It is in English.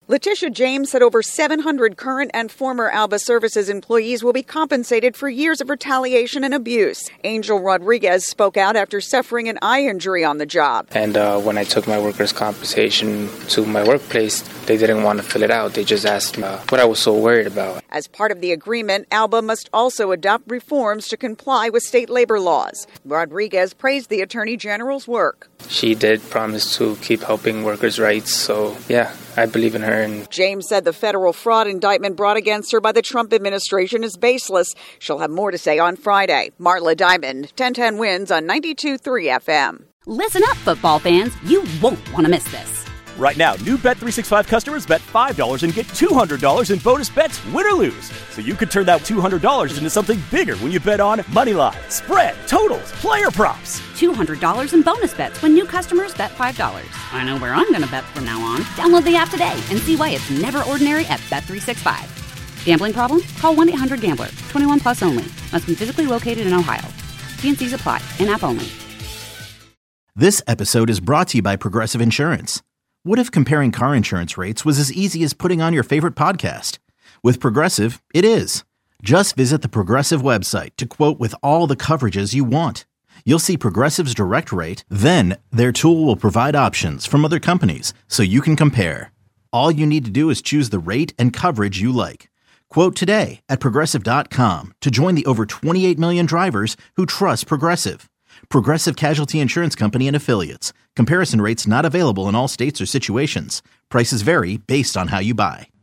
Letitia James said over 700 current and former Alba Services employees will be compensated for years of retaliation and abuse. Angel Rodriguez spoke out after suffering an eye injury on the job. And when I took my workers' compensation to my workplace, they didn't want to fill it out. They just asked me what I was so worried about. As part of the agreement, Alba must also adopt reforms to comply with state labor laws. Rodriguez praised the Attorney General's work. She did promise to keep helping workers' rights, so yeah, I believe in her. And James said the federal fraud indictment brought against her by the Trump administration is baseless. She'll have more to say on Friday. Marla Diamond, 1010 Wins on 92.3 FM. Listen up, football fans. You won't want to miss this. Right now, new Bet365 customers bet $5 and get $200 in bonus bets, win or lose. So you could turn that $200 into something bigger when you bet on moneyline, spread, totals, player props. $200 in bonus bets when new customers bet $5. I know where I'm going to bet from now on. Download the app today and see why it's never ordinary at Bet365. Gambling problem? Call 1-800-GAMBLER. 21 plus only. Must be physically located in Ohio. T&Cs apply. In-app only. This episode is brought to you by Progressive Insurance. What if comparing car insurance rates was as easy as putting on your favorite podcast? With Progressive, it is. Just visit the Progressive website to quote with all the coverages you want. You'll see Progressive's direct rate, then their tool will provide options from other companies so you can compare. All you need to do is choose the rate and coverage you like. Quote today at Progressive.com to join the over 28 million drivers who trust Progressive. Progressive Casualty Insurance Company and Affiliates. Comparison rates not available in all states or situations. Prices vary based on how you buy.